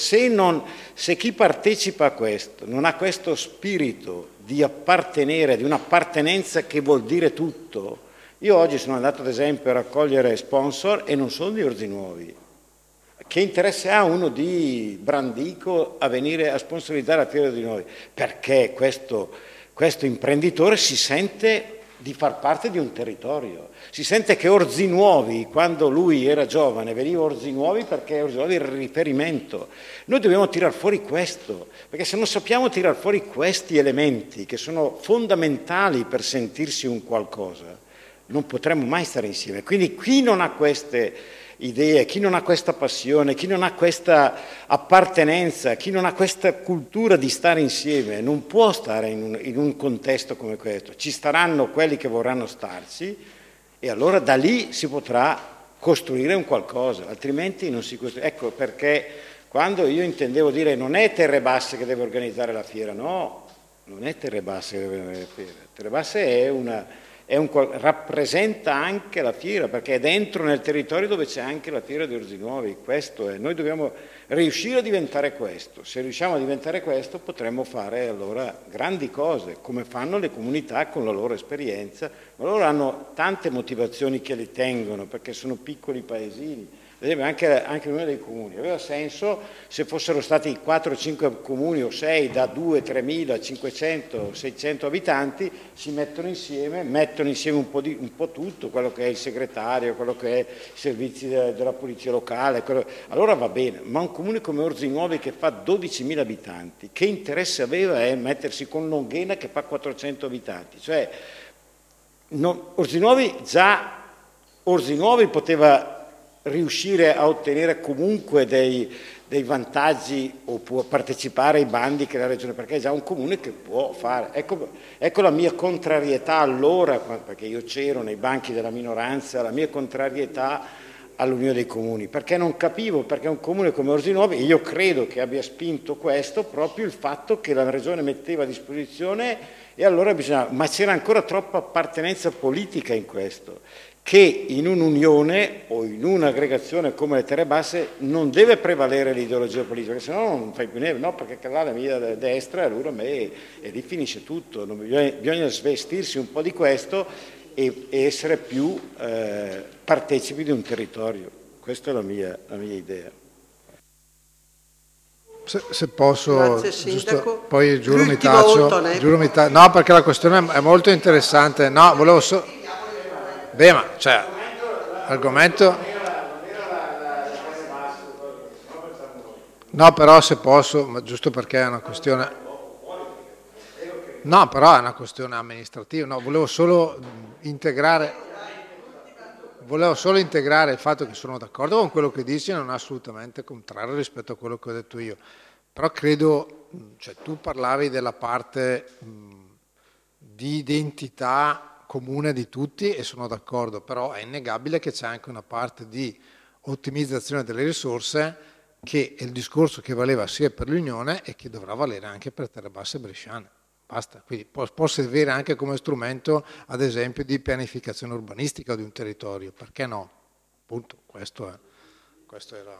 se chi partecipa a questo non ha questo spirito di appartenere, di un'appartenenza che vuol dire tutto. Io oggi sono andato ad esempio a raccogliere sponsor e non sono di Orzinuovi. Che interesse ha uno di Brandico a venire a sponsorizzare la Fiera di Noi? Perché questo imprenditore si sente di far parte di un territorio, si sente che Orzinuovi, quando lui era giovane, veniva Orzinuovi perché Orzinuovi era il riferimento. Noi dobbiamo tirar fuori questo, perché se non sappiamo tirar fuori questi elementi che sono fondamentali per sentirsi un qualcosa, non potremo mai stare insieme. Quindi chi non ha queste idee, chi non ha questa passione, chi non ha questa appartenenza, chi non ha questa cultura di stare insieme, non può stare in un contesto come questo. Ci staranno quelli che vorranno starci e allora da lì si potrà costruire un qualcosa, altrimenti non si costruisce. Ecco perché quando io intendevo dire non è Terre Basse che deve organizzare la fiera, no, non è Terre Basse che deve organizzare la fiera. Terre Basse rappresenta anche la fiera, perché è dentro nel territorio dove c'è anche la fiera di Orzinuovi. Questo è, noi dobbiamo riuscire a diventare questo. Se riusciamo a diventare questo potremmo fare allora grandi cose, come fanno le comunità con la loro esperienza. Ma loro hanno tante motivazioni che li tengono, perché sono piccoli paesini. Ad esempio anche l'unione dei comuni aveva senso se fossero stati 4-5 comuni o 6 da 2, 3.000, 500, 600 abitanti, si mettono insieme un po' tutto, quello che è il segretario, quello che è i servizi della polizia locale, allora va bene, ma un comune come Orzinuovi che fa 12.000 abitanti, che interesse aveva mettersi con Longhena che fa 400 abitanti? Cioè, Orzinuovi poteva riuscire a ottenere comunque dei vantaggi o può partecipare ai bandi che la regione, perché è già un comune che può fare. Ecco la mia contrarietà allora, perché io c'ero nei banchi della minoranza, la mia contrarietà all'Unione dei Comuni, perché non capivo perché un comune come Orzinuovi, io credo che abbia spinto questo proprio il fatto che la regione metteva a disposizione e allora ma c'era ancora troppa appartenenza politica in questo, che in un'unione o in un'aggregazione come le Terre Basse non deve prevalere l'ideologia politica, perché sennò non fai più niente, no, perché là la mia destra, allora a me e lì finisce tutto. Bisogna svestirsi un po' di questo e essere più partecipi di un territorio. Questa è la mia idea. Se posso, grazie, Sindaco. Poi giuro mi taccio, no, perché la questione è molto interessante. No, volevo beh, ma cioè, argomento. No, però se posso, ma giusto perché è una questione. No, però è una questione amministrativa. No, volevo solo integrare il fatto che sono d'accordo con quello che dici, non è assolutamente contrario rispetto a quello che ho detto io. Però credo, cioè tu parlavi della parte di identità comune di tutti e sono d'accordo, però è innegabile che c'è anche una parte di ottimizzazione delle risorse che è il discorso che valeva sia per l'Unione e che dovrà valere anche per Terre Basse bresciane. Basta, quindi può servire anche come strumento, ad esempio, di pianificazione urbanistica di un territorio, perché no? Appunto, questo era.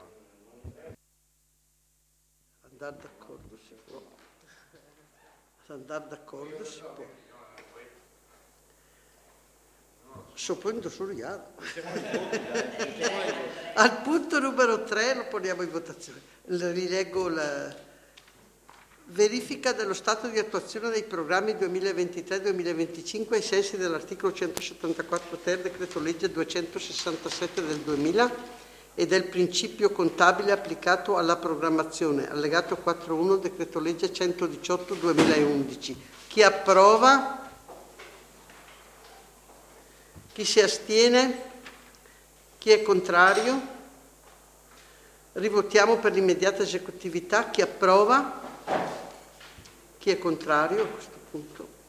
Andare d'accordo si può. Andare d'accordo si può. Supponendo studiato. Al punto numero 3 lo poniamo in votazione. Rileggo la verifica dello stato di attuazione dei programmi 2023-2025 ai sensi dell'articolo 174 ter decreto legge 267 del 2000 e del principio contabile applicato alla programmazione, allegato 4.1 decreto legge 118 2011. Chi approva? Chi si astiene? Chi è contrario? Rivotiamo per l'immediata esecutività. Chi approva? Chi è contrario a questo punto?